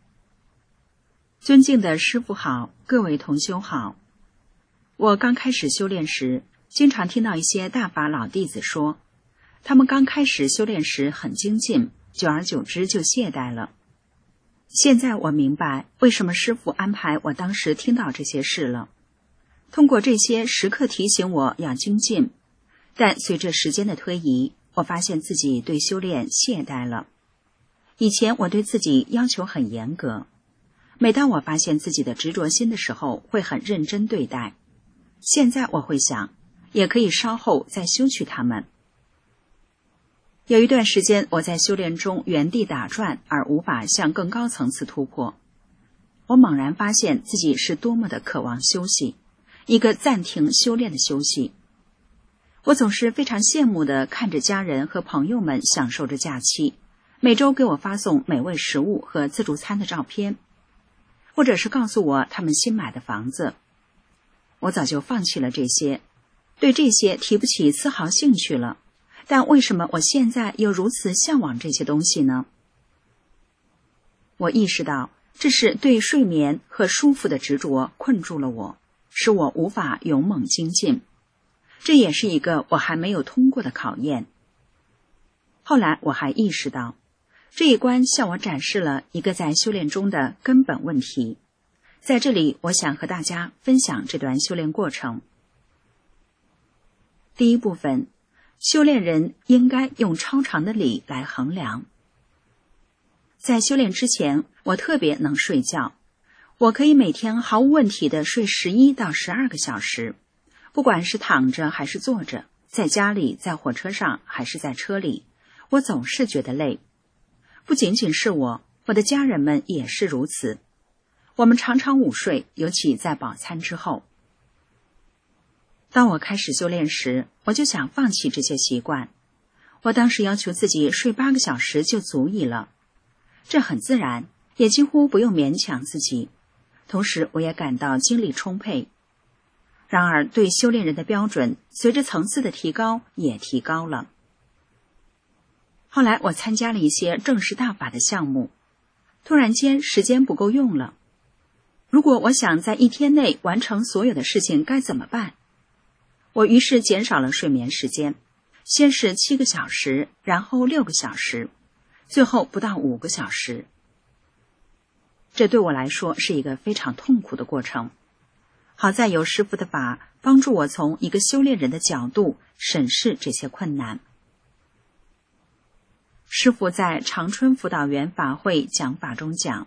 尊敬的师父好，各位同修好。我刚开始修炼时，经常听到一些大法老弟子说，他们刚开始修炼时很精进，久而久之就懈怠了。现在我明白为什么师父安排我当时听到这些事了。通过这些时刻提醒我要精进，但随着时间的推移，我发现自己对修炼懈怠了。以前我对自己要求很严格，每当我发现自己的执着心的时候，会很认真对待。现在我会想，也可以稍后再修去它们。有一段时间，我在修炼中原地打转，而无法向更高层次突破。 我猛然发现自己是多么的渴望休息，一个暂停修炼的休息。我总是非常羡慕地看着家人和朋友们享受着假期，每周给我发送美味食物和自助餐的照片，或者是告诉我他们新买的房子。我早就放弃了这些，对这些提不起丝毫兴趣了，但为什么我现在又如此向往这些东西呢？我意识到，这是对睡眠和舒服的执着困住了我，使我无法勇猛精进。这也是一个我还没有通过的考验。后来我还意识到，这一关向我展示了一个在修炼中的根本问题。在这里，我想和大家分享这段修炼过程。第一部分，修炼人应该用超长的理来衡量。在修炼之前，我特别能睡觉，我可以每天毫无问题地睡十一到十二个小时，不管是躺着还是坐着，在家里，在火车上还是在车里，我总是觉得累。不仅仅是我，我的家人们也是如此。我们常常午睡，尤其在饱餐之后。当我开始修炼时，我就想放弃这些习惯。我当时要求自己睡八个小时就足以了，这很自然，也几乎不用勉强自己。同时，我也感到精力充沛。然而，对修炼人的标准，随着层次的提高，也提高了。后来，我参加了一些正式大法的项目，突然间时间不够用了。如果我想在一天内完成所有的事情，该怎么办？我于是减少了睡眠时间，先是七个小时，然后六个小时，最后不到五个小时。这对我来说是一个非常痛苦的过程。好在有师父的法帮助我从一个修炼人的角度审视这些困难。师父在长春辅导员法会讲法中讲，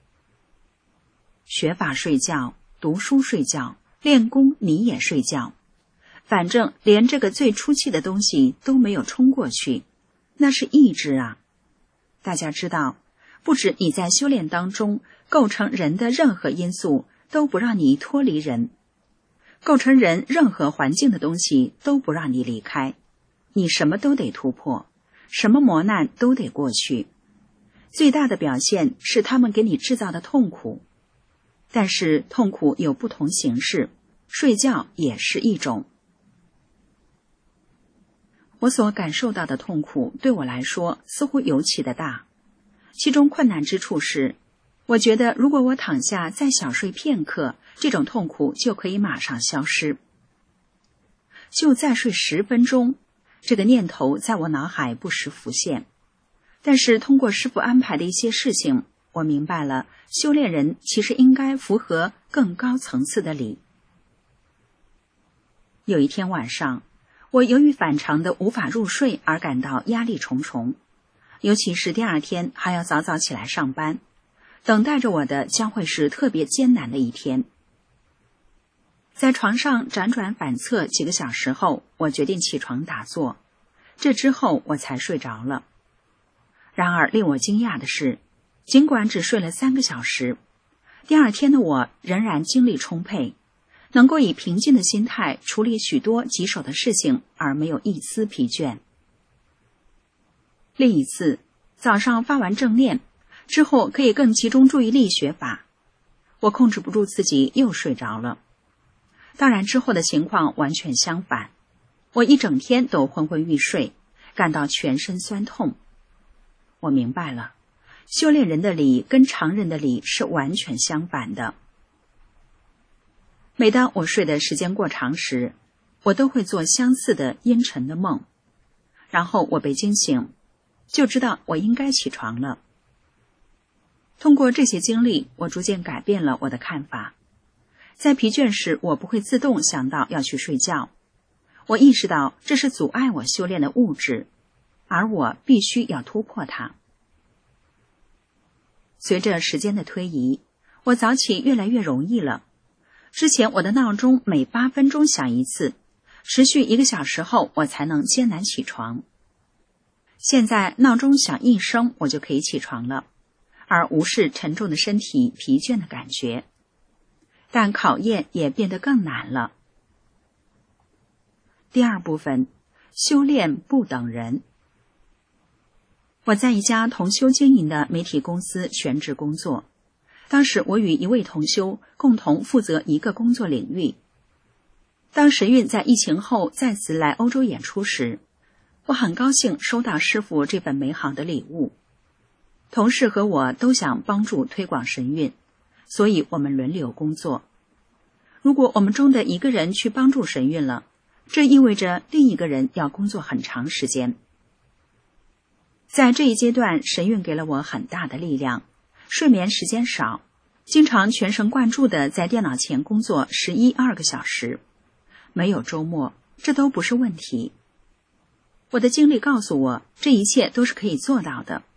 学法睡觉，读书睡觉，练功你也睡觉，反正连这个最初期的东西都没有冲过去，那是意志啊。大家知道，不止你在修炼当中构成人的任何因素都不让你脱离人，构成人任何环境的东西都不让你离开，你什么都得突破，什么磨难都得过去。最大的表现是他们给你制造的痛苦，但是痛苦有不同形式，睡觉也是一种。我所感受到的痛苦对我来说似乎尤其的大，其中困难之处是，我觉得如果我躺下再小睡片刻，这种痛苦就可以马上消失。就再睡十分钟，这个念头在我脑海不时浮现。但是通过师父安排的一些事情，我明白了，修炼人其实应该符合更高层次的理。有一天晚上，我由于反常的无法入睡而感到压力重重，尤其是第二天还要早早起来上班，等待着我的将会是特别艰难的一天。在床上辗转反侧几个小时后，我决定起床打坐，这之后我才睡着了。然而令我惊讶的是，尽管只睡了三个小时，第二天的我仍然精力充沛，能够以平静的心态处理许多棘手的事情，而没有一丝疲倦。另一次，早上发完正念之后，可以更集中注意力学法，我控制不住自己又睡着了。当然之后的情况完全相反，我一整天都昏昏欲睡，感到全身酸痛。我明白了，修炼人的理跟常人的理是完全相反的。每当我睡的时间过长时，我都会做相似的阴沉的梦，然后我被惊醒，就知道我应该起床了。通过这些经历，我逐渐改变了我的看法。在疲倦时，我不会自动想到要去睡觉，我意识到这是阻碍我修炼的物质，而我必须要突破它。随着时间的推移，我早起越来越容易了。之前我的闹钟每八分钟响一次，持续一个小时后我才能艰难起床。现在闹钟响一声我就可以起床了， 而无视沉重的身体疲倦的感觉。但考验也变得更难了。第二部分，修炼不等人。我在一家同修经营的媒体公司全职工作，当时我与一位同修共同负责一个工作领域。当神韵在疫情后再次来欧洲演出时，我很高兴收到师父这份美好的礼物。同事和我都想帮助推广神韵，所以我们轮流工作。如果我们中的一个人去帮助神韵了，这意味着另一个人要工作很长时间。在这一阶段，神韵给了我很大的力量，睡眠时间少，经常全神贯注地在电脑前工作十一二个小时，没有周末，这都不是问题。我的经历告诉我，这一切都是可以做到的。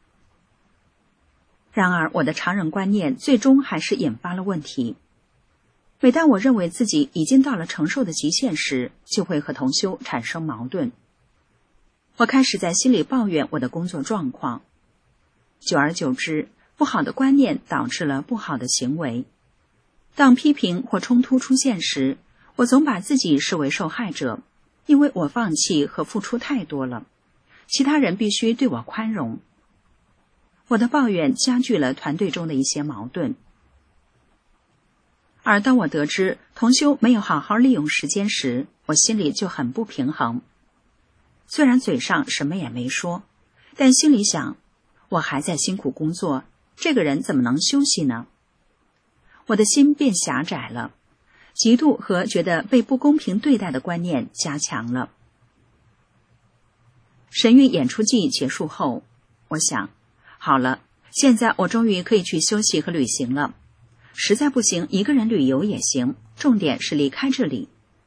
然而，我的常人观念最终还是引发了问题。每当我认为自己已经到了承受的极限时，就会和同修产生矛盾。我开始在心里抱怨我的工作状况，久而久之，不好的观念导致了不好的行为。当批评或冲突出现时，我总把自己视为受害者，因为我放弃和付出太多了，其他人必须对我宽容。我的抱怨加剧了团队中的一些矛盾。而当我得知同修没有好好利用时间时，我心里就很不平衡。虽然嘴上什么也没说，但心里想，我还在辛苦工作，这个人怎么能休息呢？我的心变狭窄了，嫉妒和觉得被不公平对待的观念加强了。神韵演出季结束后，我想，好了，现在我终于可以去休息和旅行了。实在不行，一个人旅游也行，重点是离开这里。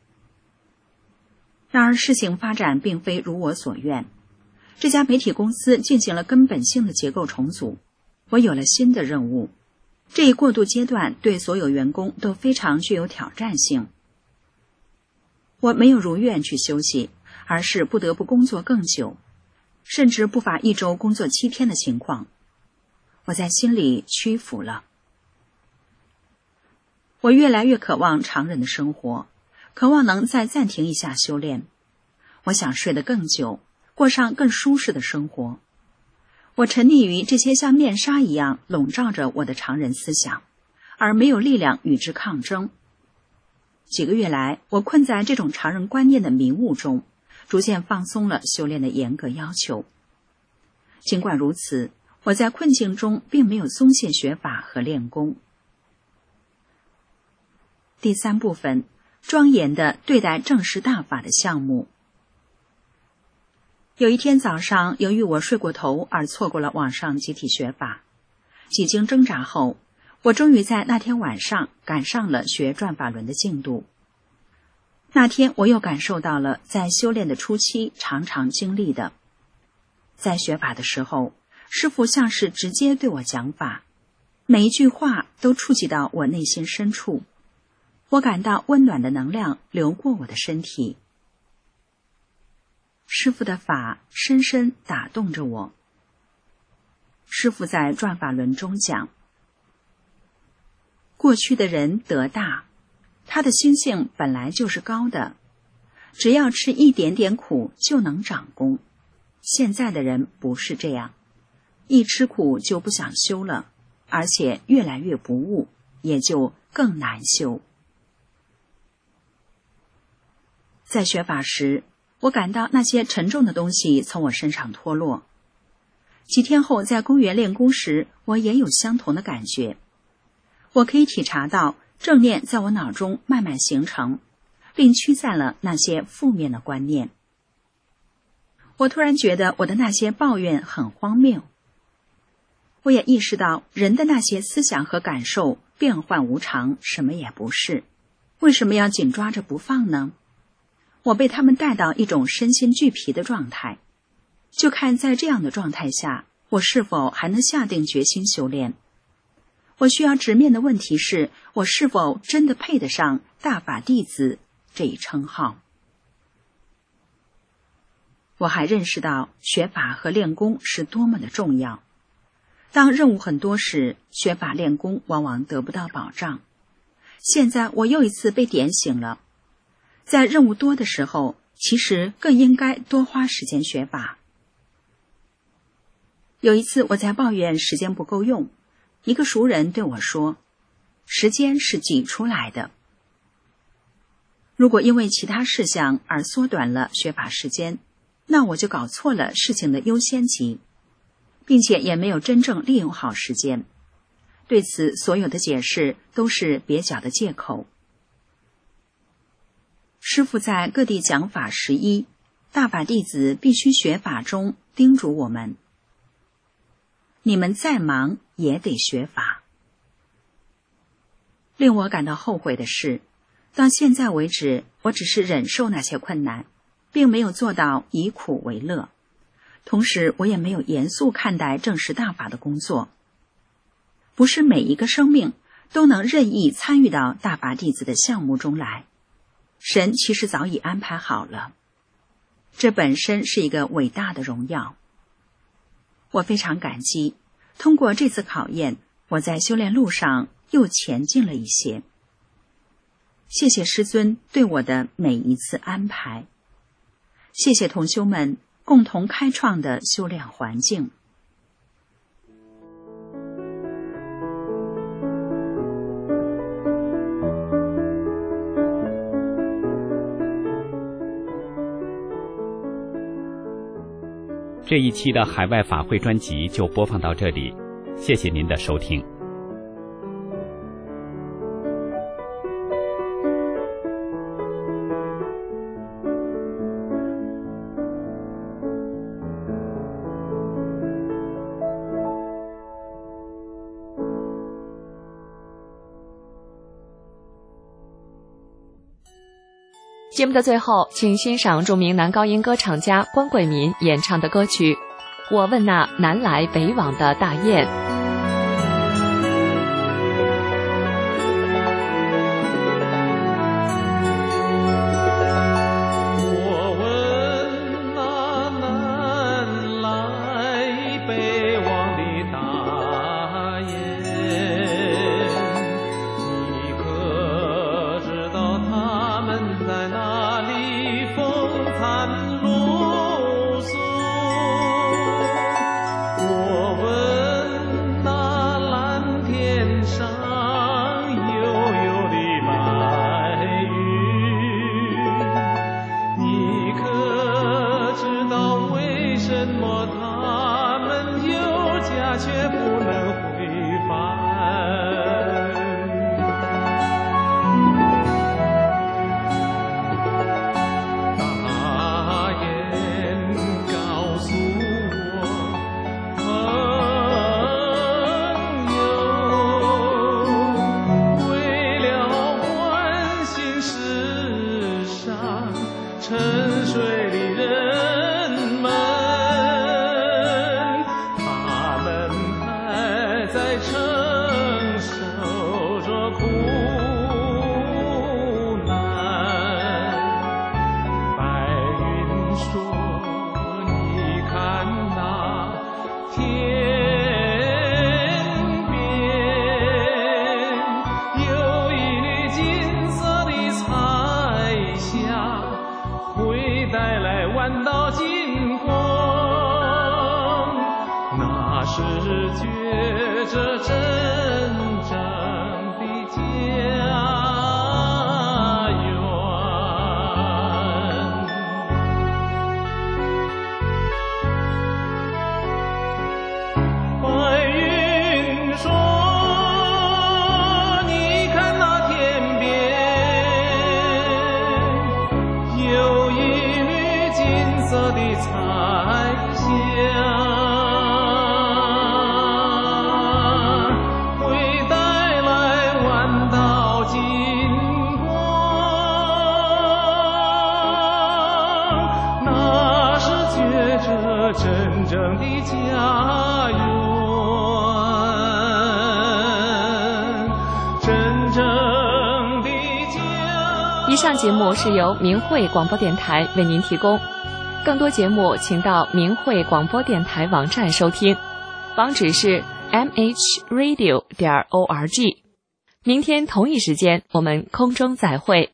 然而事情发展并非如我所愿，这家媒体公司进行了根本性的结构重组，我有了新的任务。这一过渡阶段对所有员工都非常具有挑战性。我没有如愿去休息，而是不得不工作更久，甚至不乏一周工作七天的情况。我在心里屈服了。我越来越渴望常人的生活，渴望能再暂停一下修炼。我想睡得更久，过上更舒适的生活。我沉溺于这些像面纱一样笼罩着我的常人思想，而没有力量与之抗争。几个月来，我困在这种常人观念的迷雾中，逐渐放松了修炼的严格要求。尽管如此，我在困境中并没有松懈学法和练功。第三部分，庄严地对待正式大法的项目。有一天早上，由于我睡过头而错过了网上集体学法。几经挣扎后，我终于在那天晚上赶上了学转法轮的进度。那天我又感受到了在修炼的初期常常经历的。在学法的时候，师父像是直接对我讲法，每一句话都触及到我内心深处。我感到温暖的能量流过我的身体。师父的法深深打动着我。师父在转法轮中讲，过去的人德大，他的心性本来就是高的，只要吃一点点苦就能长功。现在的人不是这样，一吃苦就不想修了，而且越来越不悟，也就更难修。在学法时，我感到那些沉重的东西从我身上脱落。几天后在公园练功时，我也有相同的感觉。我可以体察到正念在我脑中慢慢形成，并驱散了那些负面的观念。我突然觉得我的那些抱怨很荒谬。我也意识到人的那些思想和感受变幻无常，什么也不是，为什么要紧抓着不放呢？我被他们带到一种身心俱疲的状态，就看在这样的状态下，我是否还能下定决心修炼。我需要直面的问题是，我是否真的配得上大法弟子这一称号。我还认识到学法和练功是多么的重要。 当任务很多时，学法练功往往得不到保障。现在我又一次被点醒了，在任务多的时候，其实更应该多花时间学法。有一次我在抱怨时间不够用，一个熟人对我说，时间是挤出来的。如果因为其他事项而缩短了学法时间，那我就搞错了事情的优先级，并且也没有真正利用好时间。对此，所有的解释都是蹩脚的借口。师父在各地讲法十一，大法弟子必须学法中叮嘱我们，你们再忙也得学法。令我感到后悔的是，到现在为止，我只是忍受那些困难，并没有做到以苦为乐，同时我也没有严肃看待证实大法的工作。不是每一个生命都能任意参与到大法弟子的项目中来，神其实早已安排好了，这本身是一个伟大的荣耀。我非常感激，通过这次考验，我在修炼路上又前进了一些。谢谢师尊对我的每一次安排，谢谢同修们共同开创的修炼环境。 这一期的海外法会专辑就播放到这里，谢谢您的收听。 节目的最后，请欣赏著名男高音歌唱家关贵民演唱的歌曲《我问那南来北往的大雁》。以上节目是由明慧广播电台为您提供，更多节目请到明慧广播电台网站收听，网址是 m h radio 点 o r g。明天同一时间，我们空中再会。